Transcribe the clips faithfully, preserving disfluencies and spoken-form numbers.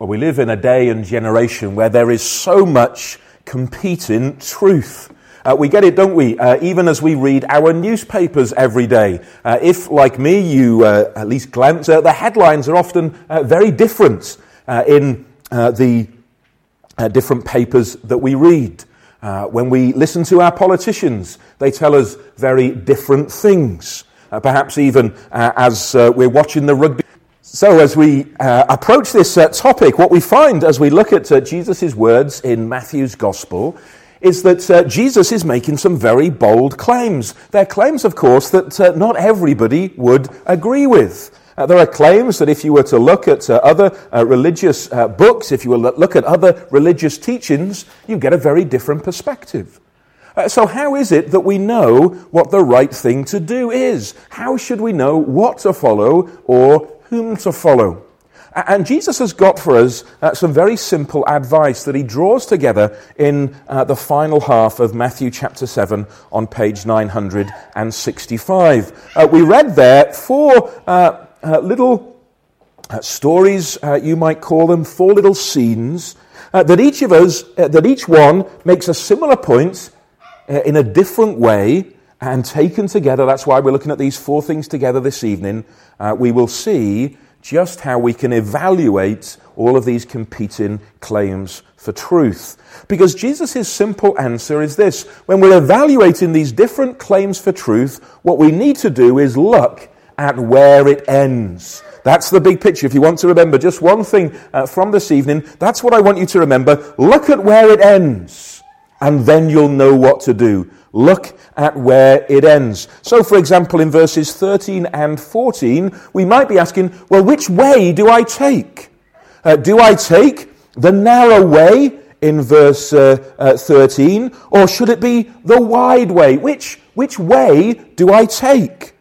Well, we live in a day and generation where there is so much competing truth. Uh, we get it, don't we? Uh, even as we read our newspapers every day. Uh, if, like me, you uh, at least glance at the headlines are often uh, very different uh, in uh, the uh, different papers that we read. Uh, when we listen to our politicians, they tell us very different things. Uh, perhaps even uh, as uh, we're watching the rugby. So as we uh, approach this uh, topic, what we find as we look at uh, Jesus' words in Matthew's Gospel is that uh, Jesus is making some very bold claims. They're claims, of course, that uh, not everybody would agree with. Uh, there are claims that if you were to look at uh, other uh, religious uh, books, if you were to look at other religious teachings, you get a very different perspective. Uh, so how is it that we know what the right thing to do is? How should we know what to follow or whom to follow? And Jesus has got for us uh, some very simple advice that he draws together in uh, the final half of Matthew chapter seven on page nine hundred sixty-five. Uh, we read there four uh, uh, little uh, stories, uh, you might call them, four little scenes, uh, that each of us, uh, that each one makes a similar point uh, in a different way, and taken together. That's why we're looking at these four things together this evening. Uh, we will see just how we can evaluate all of these competing claims for truth. Because Jesus' simple answer is this: when we're evaluating these different claims for truth, what we need to do is look at where it ends. That's the big picture. If you want to remember just one thing uh, from this evening, that's what I want you to remember. Look at where it ends, and then you'll know what to do. Look at where it ends. So, for example, in verses thirteen and fourteen, we might be asking, well, which way do I take? Uh, do I take the narrow way in verse uh, uh, thirteen, or should it be the wide way? Which, which way do I take?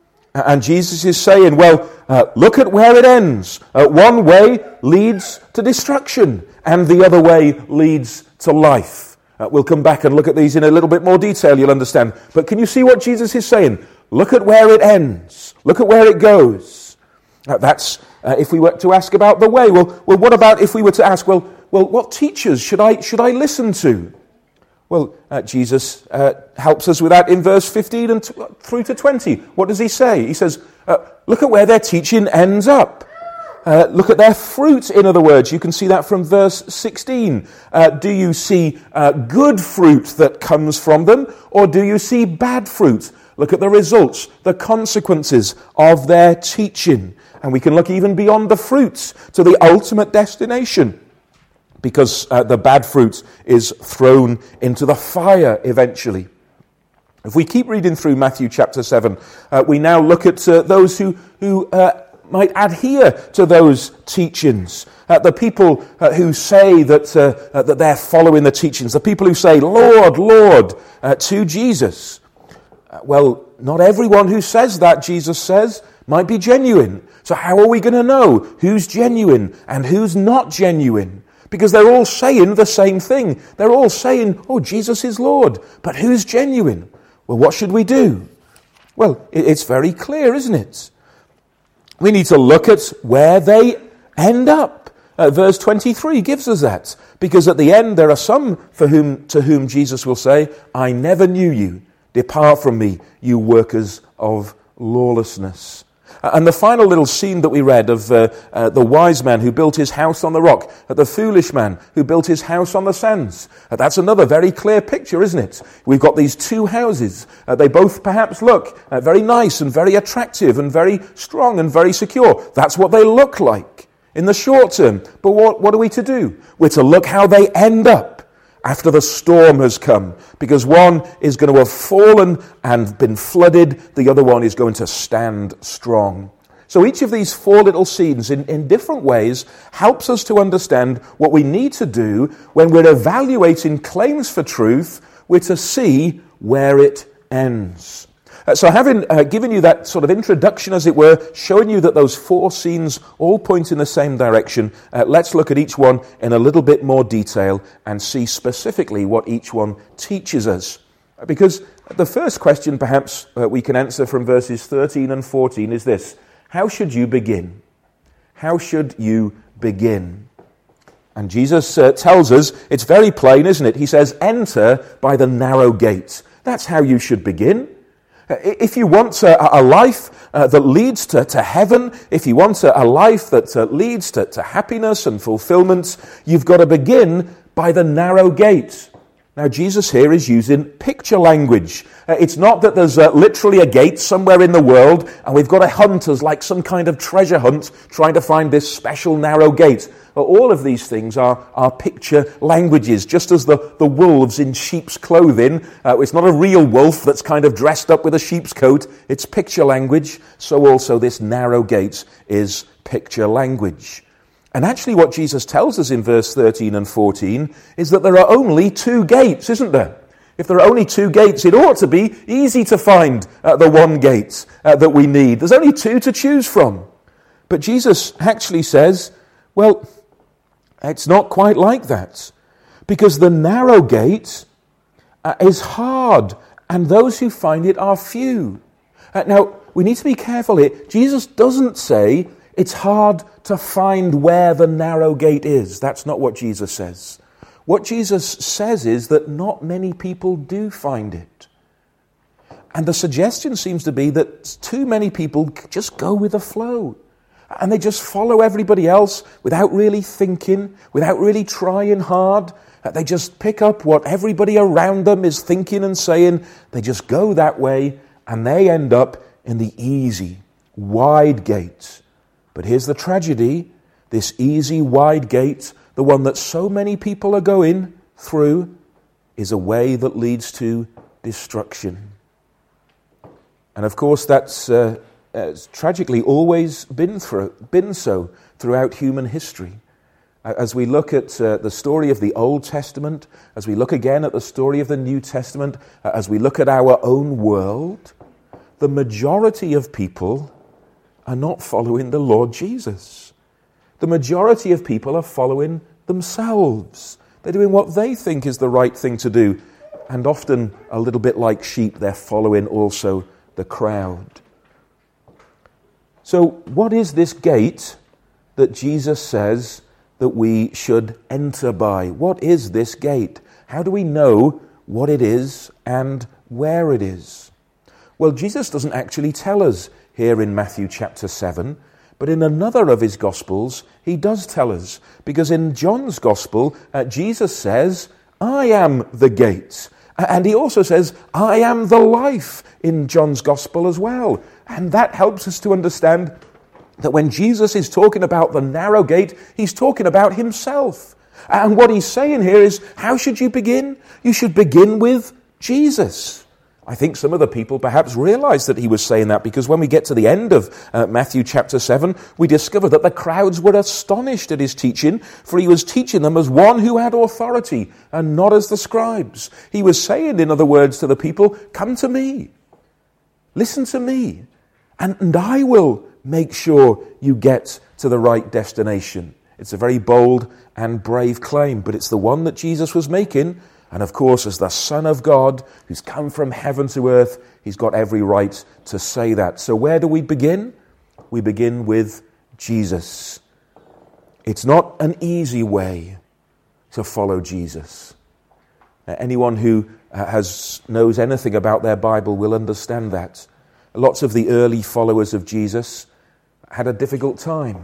And Jesus is saying, well, uh, look at where it ends. Uh, one way leads to destruction, and the other way leads to life. Uh, we'll come back and look at these in a little bit more detail, you'll understand. But can you see what Jesus is saying? Look at where it ends. Look at where it goes. Uh, that's uh, if we were to ask about the way. Well, well, what about if we were to ask, well, well, what teachers should I should I listen to? Well, uh, Jesus uh, helps us with that in verse fifteen and t- through to twenty. What does he say? He says, uh, look at where their teaching ends up. Uh, look at their fruit, in other words. You can see that from verse sixteen. Uh, do you see uh, good fruit that comes from them, or do you see bad fruit? Look at the results, the consequences of their teaching. And we can look even beyond the fruits to the ultimate destination, because uh, the bad fruit is thrown into the fire eventually. If we keep reading through Matthew chapter seven, uh, we now look at uh, those who... who uh, might adhere to those teachings. Uh, the people uh, who say that uh, uh, that they're following the teachings. The people who say, Lord, Lord, uh, to Jesus. Uh, well, not everyone who says that, Jesus says, might be genuine. So how are we going to know who's genuine and who's not genuine? Because they're all saying the same thing. They're all saying, oh, Jesus is Lord. But who's genuine? Well, what should we do? Well, it's very clear, isn't it? We need to look at where they end up. Uh, verse twenty-three gives us that. Because at the end there are some for whom to whom Jesus will say, I never knew you. Depart from me, you workers of lawlessness. Uh, and the final little scene that we read of uh, uh, the wise man who built his house on the rock, uh, the foolish man who built his house on the sands. Uh, that's another very clear picture, isn't it? We've got these two houses. Uh, they both perhaps look uh, very nice and very attractive and very strong and very secure. That's what they look like in the short term. But what, what are we to do? We're to look how they end up after the storm has come, because one is going to have fallen and been flooded, the other one is going to stand strong. So each of these four little scenes in, in different ways helps us to understand what we need to do when we're evaluating claims for truth. We're to see where it ends. Uh, so having uh, given you that sort of introduction, as it were, showing you that those four scenes all point in the same direction, uh, let's look at each one in a little bit more detail and see specifically what each one teaches us. Uh, because the first question perhaps uh, we can answer from verses thirteen and fourteen is this: how should you begin? How should you begin? And Jesus uh, tells us, it's very plain, isn't it? He says, enter by the narrow gate. That's how you should begin. If you want a, a life uh, that leads to, to heaven, if you want a, a life that uh, leads to, to happiness and fulfillment, you've got to begin by the narrow gate. Now, Jesus here is using picture language. Uh, it's not that there's uh, literally a gate somewhere in the world and we've got to hunt as like some kind of treasure hunt trying to find this special narrow gate. Well, all of these things are, are picture languages, just as the, the wolves in sheep's clothing. Uh, it's not a real wolf that's kind of dressed up with a sheep's coat. It's picture language. So also this narrow gate is picture language. And actually what Jesus tells us in verse thirteen and fourteen is that there are only two gates, isn't there? If there are only two gates, it ought to be easy to find uh, the one gate uh, that we need. There's only two to choose from. But Jesus actually says, well, it's not quite like that. Because the narrow gate uh, is hard, and those who find it are few. Uh, now, we need to be careful here. Jesus doesn't say it's hard to find where the narrow gate is. That's not what Jesus says. What Jesus says is that not many people do find it. And the suggestion seems to be that too many people just go with the flow. And they just follow everybody else without really thinking, without really trying hard. They just pick up what everybody around them is thinking and saying. They just go that way, and they end up in the easy, wide gate. But here's the tragedy. This easy, wide gate, the one that so many people are going through, is a way that leads to destruction. And of course, that's uh, it's tragically always been, through, been so throughout human history. As we look at uh, the story of the Old Testament, as we look again at the story of the New Testament, uh, as we look at our own world, the majority of people are not following the Lord Jesus. The majority of people are following themselves. They're doing what they think is the right thing to do. And often, a little bit like sheep, they're following also the crowd. So, what is this gate that Jesus says that we should enter by? What is this gate? How do we know what it is and where it is? Well, Jesus doesn't actually tell us here in Matthew chapter seven, but in another of his Gospels, he does tell us. Because in John's Gospel, uh, Jesus says, I am the gate. And he also says, I am the life in John's Gospel as well. And that helps us to understand that when Jesus is talking about the narrow gate, he's talking about himself. And what he's saying here is, how should you begin? You should begin with Jesus. I think some of the people perhaps realized that he was saying that, because when we get to the end of uh, Matthew chapter seven, we discover that the crowds were astonished at his teaching, for he was teaching them as one who had authority and not as the scribes. He was saying, in other words, to the people, come to me, listen to me, and, and I will make sure you get to the right destination. It's a very bold and brave claim, but it's the one that Jesus was making. And of course, as the Son of God, who's come from heaven to earth, he's got every right to say that. So where do we begin? We begin with Jesus. It's not an easy way to follow Jesus. Uh, anyone who uh, has knows anything about their Bible will understand that. Lots of the early followers of Jesus had a difficult time.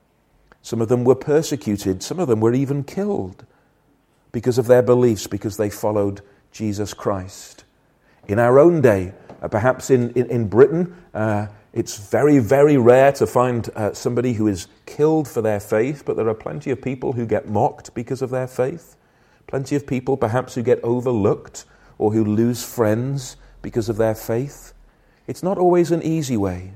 Some of them were persecuted. Some of them were even killed because of their beliefs, because they followed Jesus Christ. In our own day, uh, perhaps in, in, in Britain, uh, it's very, very rare to find uh, somebody who is killed for their faith, but there are plenty of people who get mocked because of their faith. Plenty of people perhaps who get overlooked or who lose friends because of their faith. It's not always an easy way.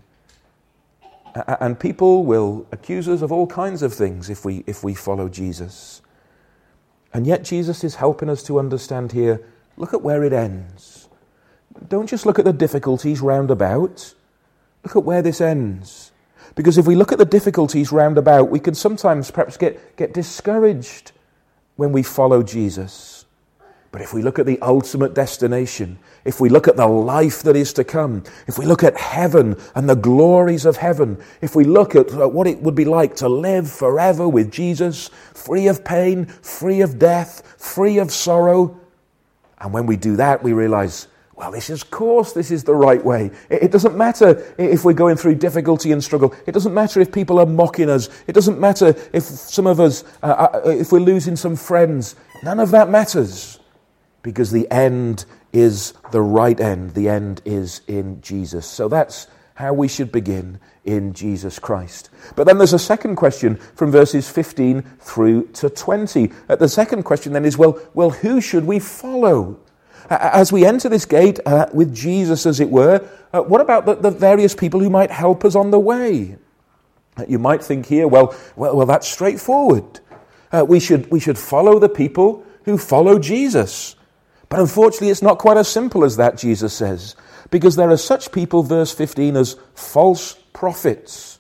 Uh, and people will accuse us of all kinds of things if we if we follow Jesus. And yet Jesus is helping us to understand here, look at where it ends. Don't just look at the difficulties round about. Look at where this ends. Because if we look at the difficulties round about, we can sometimes perhaps get, get discouraged when we follow Jesus. But if we look at the ultimate destination, if we look at the life that is to come, if we look at heaven and the glories of heaven, if we look at what it would be like to live forever with Jesus, free of pain, free of death, free of sorrow, and when we do that, we realize, well, this is, of course, this is the right way. It doesn't matter if we're going through difficulty and struggle. It doesn't matter if people are mocking us. It doesn't matter if some of us, uh, if we're losing some friends. None of that matters. Because the end is the right end. The end is in Jesus. So that's how we should begin, in Jesus Christ. But then there's a second question from verses fifteen through to twenty. Uh, the second question then is, well, well, who should we follow? Uh, as we enter this gate uh, with Jesus, as it were, uh, what about the, the various people who might help us on the way? Uh, you might think here, well, well, well, that's straightforward. Uh, we should we should follow the people who follow Jesus. But unfortunately, it's not quite as simple as that, Jesus says, because there are such people, verse fifteen, as false prophets.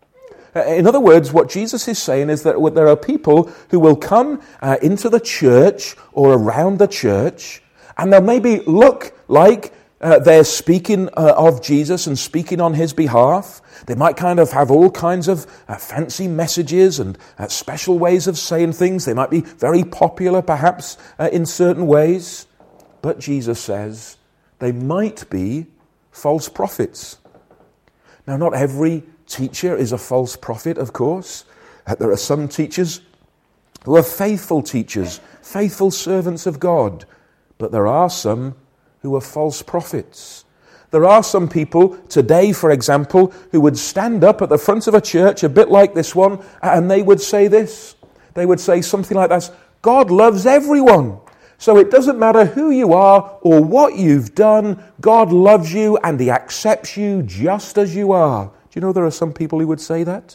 In other words, what Jesus is saying is that there are people who will come uh, into the church or around the church, and they'll maybe look like uh, they're speaking uh, of Jesus and speaking on his behalf. They might kind of have all kinds of uh, fancy messages and uh, special ways of saying things. They might be very popular, perhaps, uh, in certain ways. But Jesus says they might be false prophets. Now, not every teacher is a false prophet, of course. Uh, there are some teachers who are faithful teachers, faithful servants of God. But there are some who are false prophets. There are some people today, for example, who would stand up at the front of a church, a bit like this one, and they would say this. They would say something like this: God loves everyone. So it doesn't matter who you are or what you've done, God loves you and he accepts you just as you are. Do you know there are some people who would say that?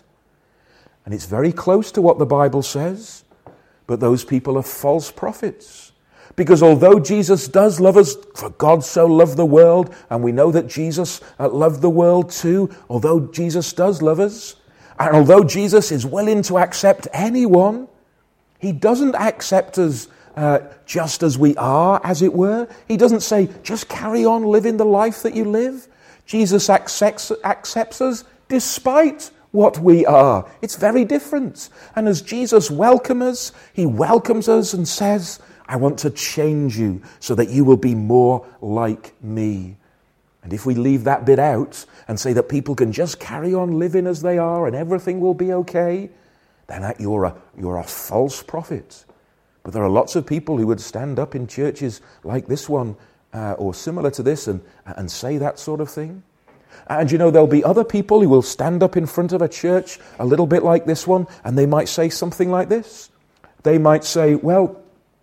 And it's very close to what the Bible says, but those people are false prophets. Because although Jesus does love us, for God so loved the world, and we know that Jesus loved the world too, although Jesus does love us, and although Jesus is willing to accept anyone, he doesn't accept us Uh, just as we are, as it were. He doesn't say, just carry on living the life that you live. Jesus accepts, accepts us despite what we are. It's very different. And as Jesus welcomes us, he welcomes us and says, I want to change you so that you will be more like me. And if we leave that bit out and say that people can just carry on living as they are and everything will be okay, then you're a, you're a false prophet. But there are lots of people who would stand up in churches like this one uh, or similar to this and, and say that sort of thing. And you know, there'll be other people who will stand up in front of a church a little bit like this one, and they might say something like this. They might say, well,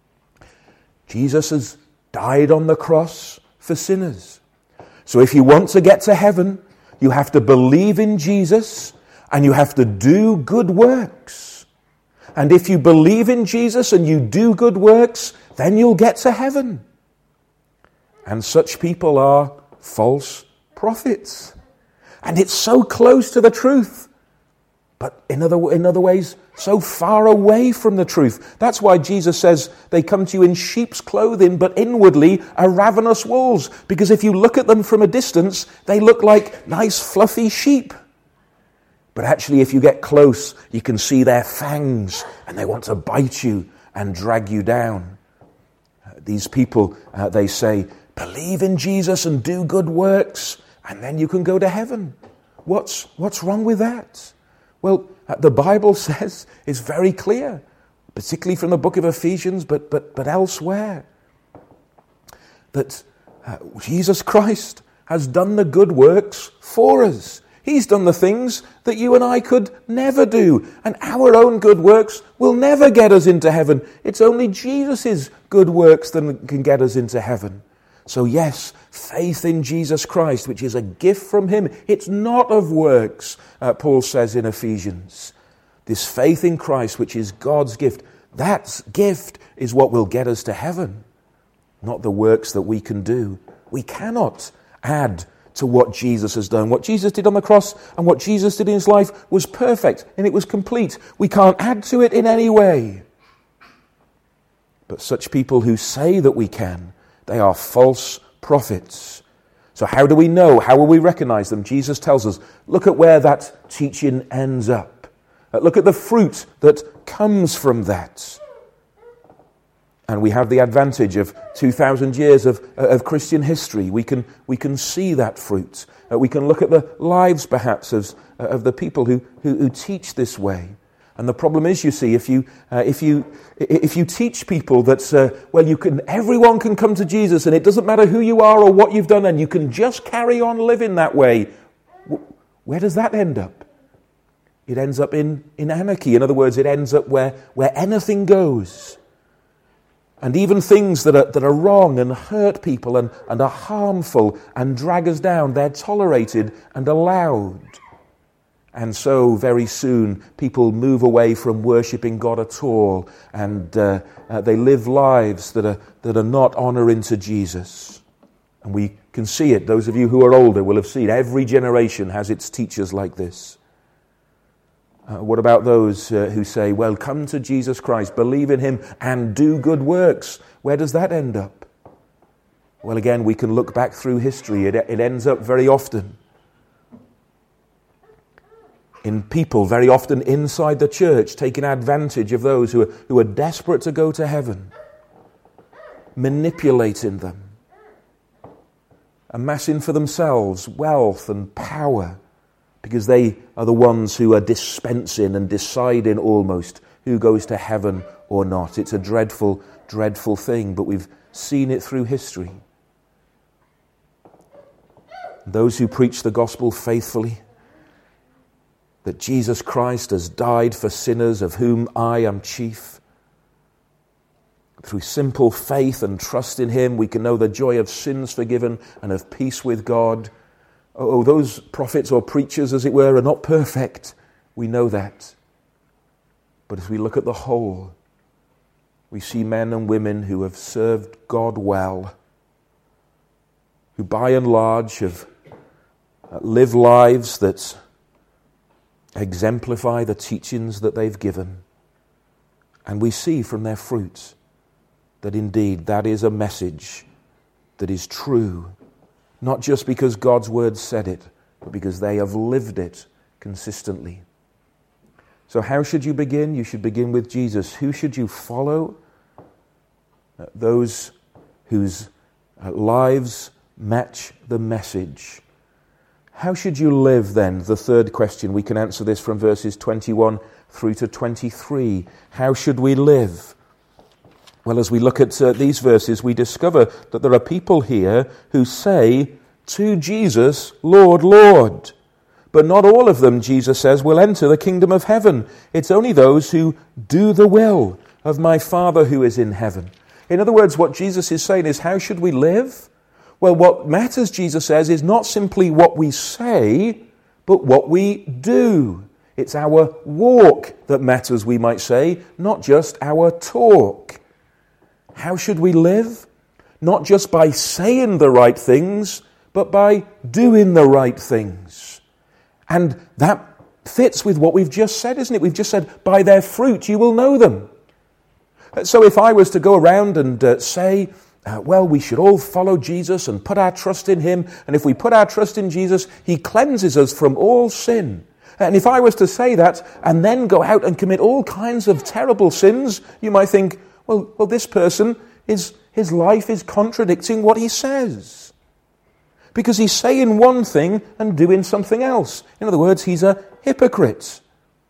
Jesus has died on the cross for sinners. So if you want to get to heaven, you have to believe in Jesus and you have to do good works. And if you believe in Jesus and you do good works, then you'll get to heaven. And such people are false prophets. And it's so close to the truth, but in other, in other ways, so far away from the truth. That's why Jesus says they come to you in sheep's clothing, but inwardly are ravenous wolves. Because if you look at them from a distance, they look like nice fluffy sheep. But actually, if you get close, you can see their fangs, and they want to bite you and drag you down. Uh, these people, uh, they say, believe in Jesus and do good works, and then you can go to heaven. What's, what's wrong with that? Well, uh, the Bible says, it's very clear, particularly from the book of Ephesians, but, but, but elsewhere, that uh, Jesus Christ has done the good works for us. He's done the things that you and I could never do. And our own good works will never get us into heaven. It's only Jesus' good works that can get us into heaven. So yes, faith in Jesus Christ, which is a gift from him. It's not of works, uh, Paul says in Ephesians. This faith in Christ, which is God's gift, that gift is what will get us to heaven. Not the works that we can do. We cannot add to what Jesus has done. What Jesus did on the cross and what Jesus did in his life was perfect and it was complete. We can't add to it in any way. But such people who say that we can, they are false prophets. So how do we know? How will we recognize them? Jesus tells us, look at where that teaching ends up. Look at the fruit that comes from that. And we have the advantage of two thousand years of, of Christian history. We can, we can see that fruit. Uh, we can look at the lives, perhaps, of, uh, of the people who, who, who teach this way. And the problem is, you see, if you uh, if you if you teach people that uh, well, you can everyone can come to Jesus, and it doesn't matter who you are or what you've done, and you can just carry on living that way, where does that end up? It ends up in, in anarchy. In other words, it ends up where where anything goes. And even things that are, that are wrong and hurt people and, and are harmful and drag us down, they're tolerated and allowed. And so very soon people move away from worshipping God at all, and uh, uh, they live lives that are, that are not honouring to Jesus. And we can see it. Those of you who are older will have seen every generation has its teachers like this. Uh, what about those uh, who say, well, come to Jesus Christ, believe in him, and do good works? Where does that end up? Well, again, we can look back through history. It, it ends up very often in people, very often inside the church, taking advantage of those who are, who are desperate to go to heaven, manipulating them, amassing for themselves wealth and power, because they are the ones who are dispensing and deciding almost who goes to heaven or not. It's a dreadful, dreadful thing, but we've seen it through history. Those who preach the gospel faithfully, that Jesus Christ has died for sinners, of whom I am chief. Through simple faith and trust in him, we can know the joy of sins forgiven and of peace with God. Oh, those prophets or preachers, as it were, are not perfect. We know that. But as we look at the whole, we see men and women who have served God well, who by and large have lived lives that exemplify the teachings that they've given. And we see from their fruits that indeed that is a message that is true, not just because God's word said it, but because they have lived it consistently. So how should you begin? You should begin with Jesus. Who should you follow? Uh, those whose uh, lives match the message. How should you live then? The third question. We can answer this from verses twenty-one through to twenty-three. How should we live? Well, as we look at uh, these verses, we discover that there are people here who say to Jesus, Lord, Lord. But not all of them, Jesus says, will enter the kingdom of heaven. It's only those who do the will of my Father who is in heaven. In other words, what Jesus is saying is, how should we live? Well, what matters, Jesus says, is not simply what we say, but what we do. It's our walk that matters, we might say, not just our talk. How should we live? Not just by saying the right things, but by doing the right things. And that fits with what we've just said, isn't it? We've just said, by their fruit you will know them. So if I was to go around and uh, say, uh, well, we should all follow Jesus and put our trust in him, and if we put our trust in Jesus, he cleanses us from all sin. And if I was to say that and then go out and commit all kinds of terrible sins, you might think, Well, well, this person, is, his life is contradicting what he says. Because he's saying one thing and doing something else. In other words, he's a hypocrite.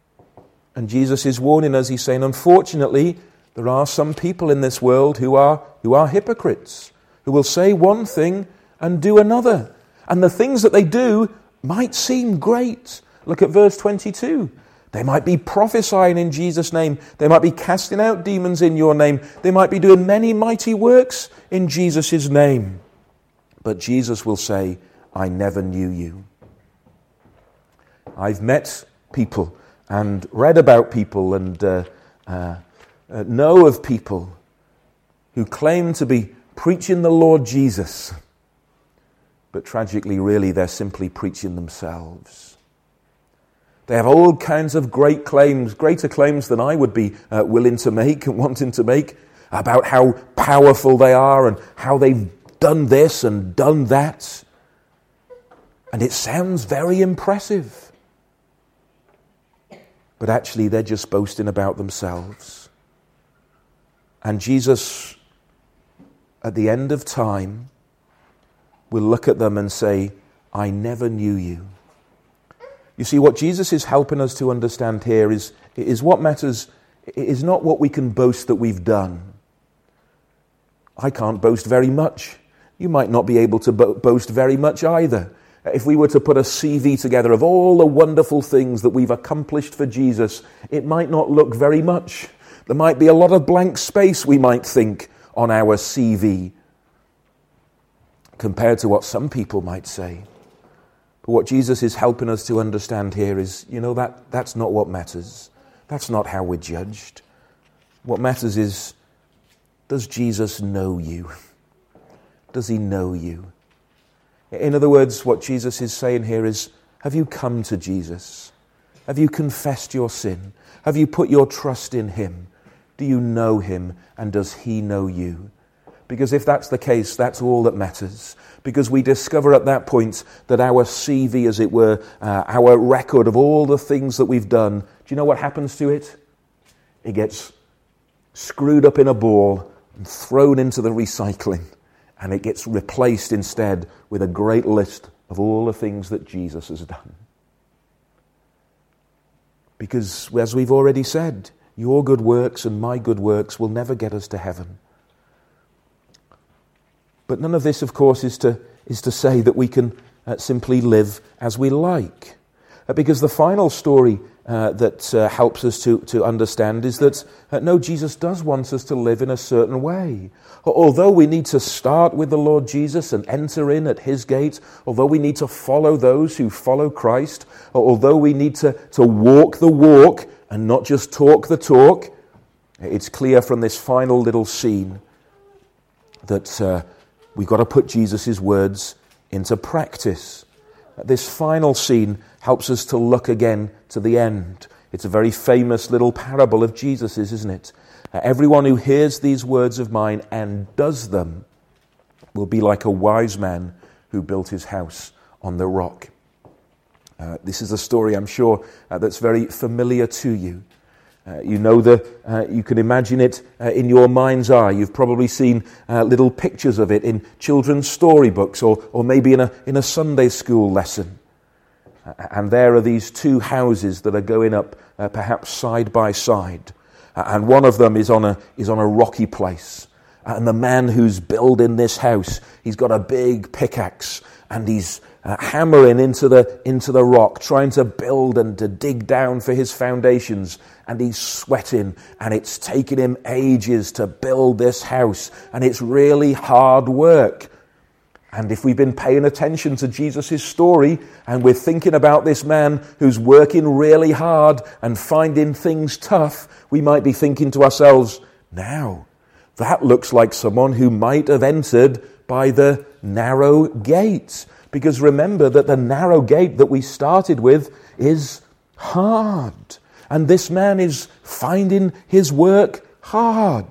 And Jesus is warning us, he's saying, unfortunately, there are some people in this world who are, who are hypocrites, who will say one thing and do another. And the things that they do might seem great. Look at verse twenty-two. They might be prophesying in Jesus' name. They might be casting out demons in your name. They might be doing many mighty works in Jesus' name. But Jesus will say, I never knew you. I've met people and read about people and uh, uh, uh, know of people who claim to be preaching the Lord Jesus. But tragically, really, they're simply preaching themselves. They have all kinds of great claims, greater claims than I would be uh, willing to make and wanting to make. about how powerful they are and how they've done this and done that. And it sounds very impressive. But actually they're just boasting about themselves. And Jesus, at the end of time, will look at them and say, I never knew you. You see, what Jesus is helping us to understand here is, is what matters is not what we can boast that we've done. I can't boast very much. You might not be able to bo- boast very much either. If we were to put a C V together of all the wonderful things that we've accomplished for Jesus, it might not look very much. There might be a lot of blank space, we might think, on our C V, compared to what some people might say. But what Jesus is helping us to understand here is, you know, that that's not what matters. That's not how we're judged. What matters is, does Jesus know you? Does he know you? In other words, what Jesus is saying here is, have you come to Jesus? Have you confessed your sin? Have you put your trust in him? Do you know him, and does he know you? Because if that's the case, that's all that matters. Because we discover at that point that our C V, as it were, uh, our record of all the things that we've done, do you know what happens to it? It gets screwed up in a ball and thrown into the recycling. And it gets replaced instead with a great list of all the things that Jesus has done. Because, as we've already said, your good works and my good works will never get us to heaven. But none of this, of course, is to is to say that we can uh, simply live as we like. Uh, because the final story uh, that uh, helps us to, to understand is that, uh, no, Jesus does want us to live in a certain way. Although we need to start with the Lord Jesus and enter in at his gate, although we need to follow those who follow Christ, although we need to, to walk the walk and not just talk the talk, it's clear from this final little scene that uh, we've got to put Jesus' words into practice. This final scene helps us to look again to the end. It's a very famous little parable of Jesus's, isn't it? Uh, everyone who hears these words of mine and does them will be like a wise man who built his house on the rock. Uh, this is a story, I'm sure, uh, that's very familiar to you. Uh, you know the, uh, you can imagine it uh, in your mind's eye. You've probably seen uh, little pictures of it in children's storybooks or, or maybe in a, in a Sunday school lesson. Uh, and there are these two houses that are going up uh, perhaps side by side. Uh, and one of them is on a, is on a rocky place. And the man who's building this house, he's got a big pickaxe and he's uh, hammering into the into the rock, trying to build and to dig down for his foundations. And he's sweating, and it's taken him ages to build this house, and it's really hard work. And if we've been paying attention to Jesus' story, and we're thinking about this man who's working really hard and finding things tough, we might be thinking to ourselves, now, that looks like someone who might have entered by the narrow gate. Because remember that the narrow gate that we started with is hard. And this man is finding his work hard.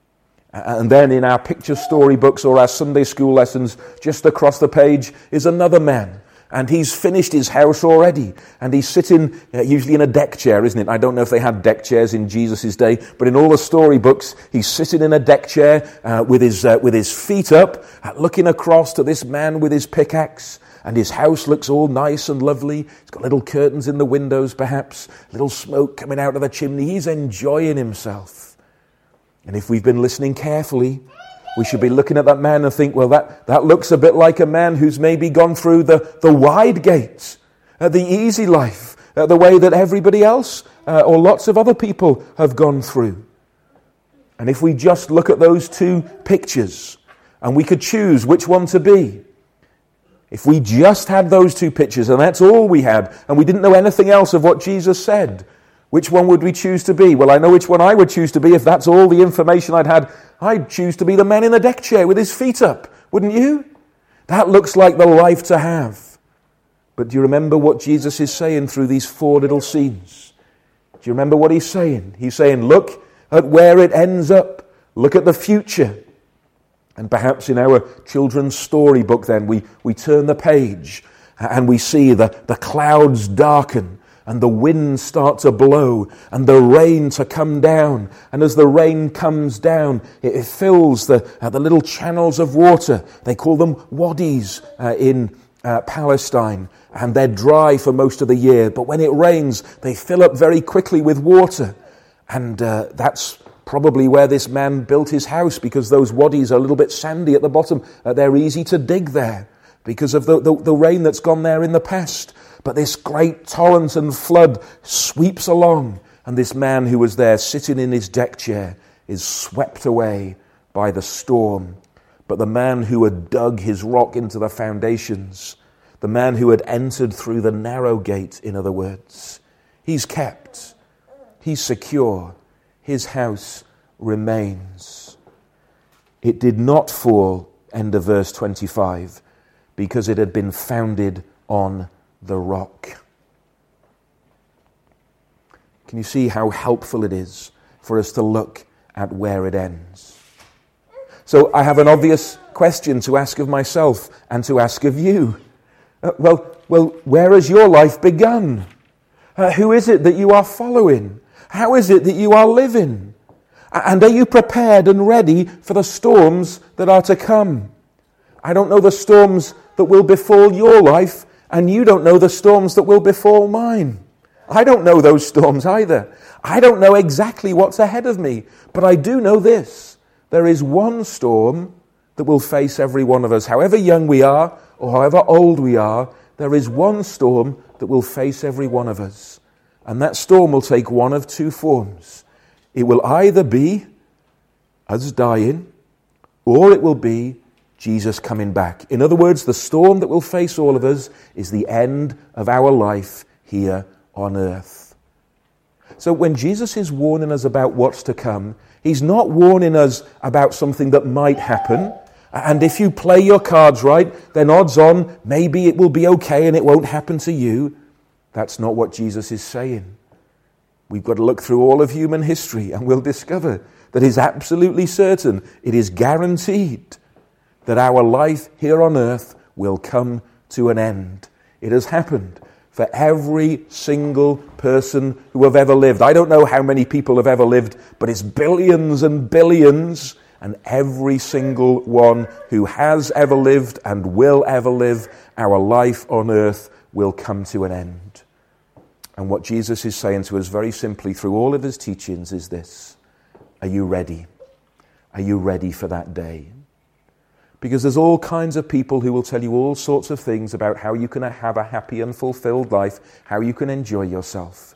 And then in our picture storybooks or our Sunday school lessons, just across the page is another man. And he's finished his house already. And he's sitting, uh, usually in a deck chair, isn't it? I don't know if they had deck chairs in Jesus' day, but in all the storybooks, he's sitting in a deck chair uh, with his uh, with his feet up, uh, looking across to this man with his pickaxe. And his house looks all nice and lovely. It's got little curtains in the windows, perhaps, little smoke coming out of the chimney. He's enjoying himself. And if we've been listening carefully, we should be looking at that man and think, well, that, that looks a bit like a man who's maybe gone through the, the wide gate, uh, the easy life, uh, the way that everybody else uh, or lots of other people have gone through. And if we just look at those two pictures and we could choose which one to be, if we just had those two pictures and that's all we had and we didn't know anything else of what Jesus said, which one would we choose to be? Well, I know which one I would choose to be if that's all the information I'd had. I'd choose to be the man in the deck chair with his feet up, wouldn't you? That looks like the life to have. But do you remember what Jesus is saying through these four little scenes? Do you remember what he's saying? He's saying, look at where it ends up. look at the future. And perhaps in our children's storybook then, we, we turn the page and we see the, the clouds darken and the winds start to blow and the rain to come down. And as the rain comes down, it, it fills the, uh, the little channels of water. They call them wadis uh, in uh, Palestine. And they're dry for most of the year. But when it rains, they fill up very quickly with water. And uh, that's probably where this man built his house, because those wadis are a little bit sandy at the bottom. Uh, they're easy to dig there because of the, the, the rain that's gone there in the past. But this great torrent and flood sweeps along, and this man who was there sitting in his deck chair is swept away by the storm. But the man who had dug his rock into the foundations, the man who had entered through the narrow gate, in other words, he's kept, he's secure, his house remains. It did not fall, end of verse twenty-five, because it had been founded on the rock. Can you see how helpful it is for us to look at where it ends? So I have an obvious question to ask of myself and to ask of you. Uh, well, well, where has your life begun? Uh, who is it that you are following? How is it that you are living? And are you prepared and ready for the storms that are to come? I don't know the storms that will befall your life, and you don't know the storms that will befall mine. I don't know those storms either. I don't know exactly what's ahead of me, but I do know this. There is one storm that will face every one of us. However young we are, or however old we are, there is one storm that will face every one of us. And that storm will take one of two forms. It will either be us dying, or it will be Jesus coming back. In other words, the storm that will face all of us is the end of our life here on earth. So when Jesus is warning us about what's to come, he's not warning us about something that might happen. And if you play your cards right, then odds on, maybe it will be okay and it won't happen to you. That's not what Jesus is saying. We've got to look through all of human history and we'll discover that it's absolutely certain, it is guaranteed that our life here on earth will come to an end. It has happened for every single person who have ever lived. I don't know how many people have ever lived, but it's billions and billions, and every single one who has ever lived and will ever live, our life on earth will come to an end. And what Jesus is saying to us very simply through all of his teachings is this: are you ready? Are you ready for that day? Because there's all kinds of people who will tell you all sorts of things about how you can have a happy and fulfilled life, how you can enjoy yourself.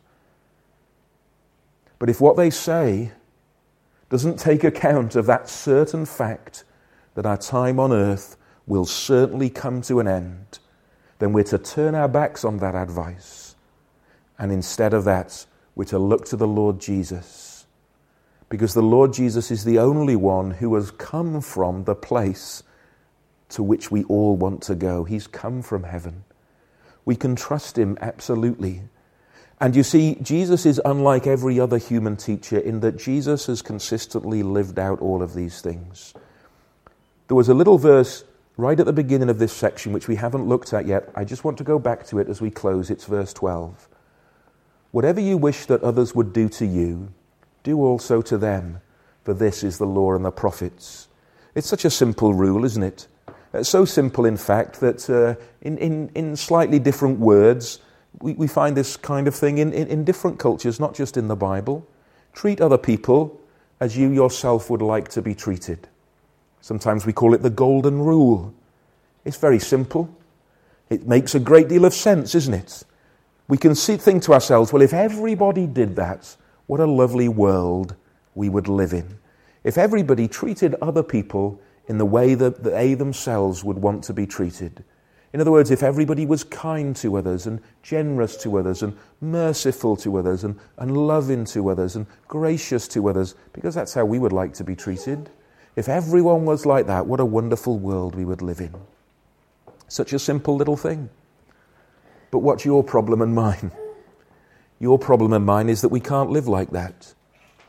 But if what they say doesn't take account of that certain fact that our time on earth will certainly come to an end, then we're to turn our backs on that advice. And instead of that, we're to look to the Lord Jesus. Because the Lord Jesus is the only one who has come from the place to which we all want to go. He's come from heaven. We can trust him absolutely. And you see, Jesus is unlike every other human teacher in that Jesus has consistently lived out all of these things. There was a little verse right at the beginning of this section which we haven't looked at yet. I just want to go back to it as we close. It's verse twelve. Whatever you wish that others would do to you, do also to them, for this is the law and the prophets. It's such a simple rule, isn't it? Uh, so simple, in fact, that uh, in, in, in slightly different words, we, we find this kind of thing in, in, in different cultures, not just in the Bible. Treat other people as you yourself would like to be treated. Sometimes we call it the golden rule. It's very simple. It makes a great deal of sense, isn't it? We can see, think to ourselves, well, if everybody did that, what a lovely world we would live in. If everybody treated other people in the way that they themselves would want to be treated. In other words, if everybody was kind to others and generous to others and merciful to others and, and loving to others and gracious to others, because that's how we would like to be treated. If everyone was like that, what a wonderful world we would live in. Such a simple little thing. But what's your problem and mine? Your problem and mine is that we can't live like that.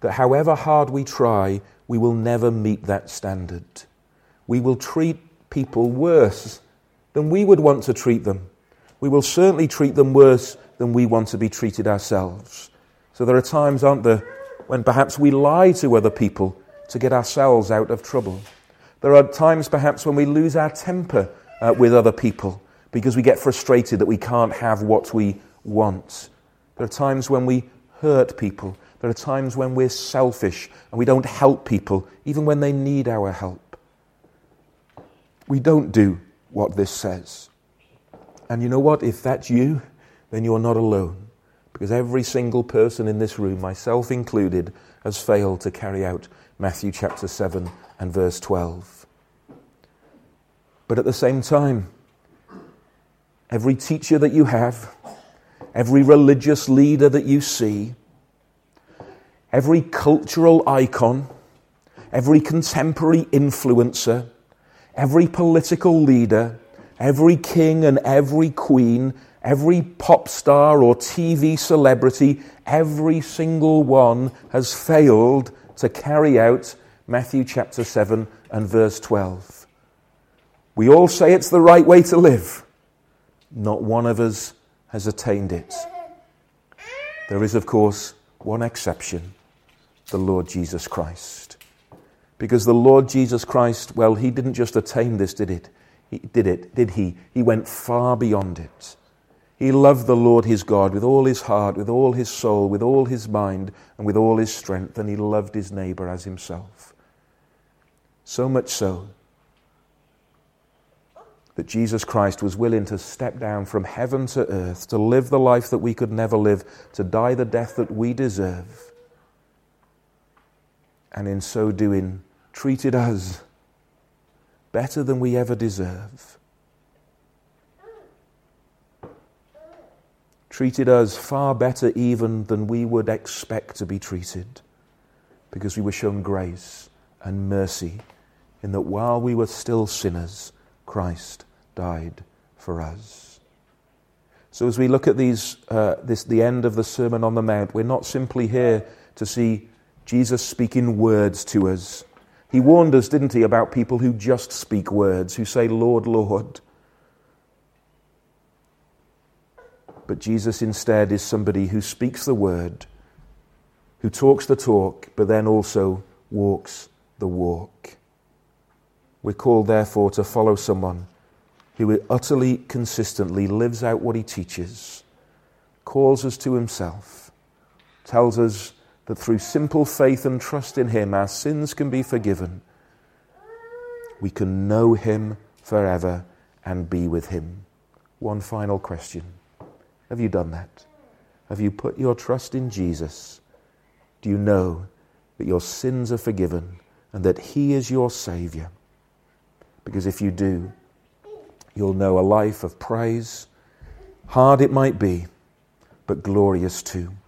that however hard we try, we will never meet that standard. We will treat people worse than we would want to treat them. We will certainly treat them worse than we want to be treated ourselves. So there are times, aren't there, when perhaps we lie to other people to get ourselves out of trouble. There are times perhaps when we lose our temper uh, with other people because we get frustrated that we can't have what we want. There are times when we hurt people. There are times when we're selfish and we don't help people even when they need our help. We don't do what this says. And you know what? If that's you, then you're not alone. Because every single person in this room, myself included, has failed to carry out Matthew chapter seven and verse twelve. But at the same time, every teacher that you have, every religious leader that you see, every cultural icon, every contemporary influencer, every political leader, every king and every queen, every pop star or T V celebrity, every single one has failed to carry out Matthew chapter seven and verse twelve. We all say it's the right way to live. Not one of us has attained it. There is, of course, one exception, the Lord Jesus Christ. Because the Lord Jesus Christ, well, he didn't just attain this, did it? He did it, did he? He went far beyond it. He loved the Lord his God with all his heart, with all his soul, with all his mind, and with all his strength, and he loved his neighbor as himself. So much so that Jesus Christ was willing to step down from heaven to earth, to live the life that we could never live, to die the death that we deserve, and in so doing, treated us better than we ever deserve. Treated us far better even than we would expect to be treated, because we were shown grace and mercy in that while we were still sinners, Christ died for us. So as we look at these, uh, this, the end of the Sermon on the Mount, we're not simply here to see Jesus speaking words to us. He warned us, didn't he, about people who just speak words, who say, Lord, Lord. But Jesus instead is somebody who speaks the word, who talks the talk, but then also walks the walk. We're called, therefore, to follow someone who utterly, consistently lives out what he teaches, calls us to himself, tells us that through simple faith and trust in him, our sins can be forgiven. We can know him forever and be with him. One final question. Have you done that? Have you put your trust in Jesus? Do you know that your sins are forgiven and that he is your Saviour? Because if you do, you'll know a life of praise. Hard it might be, but glorious too.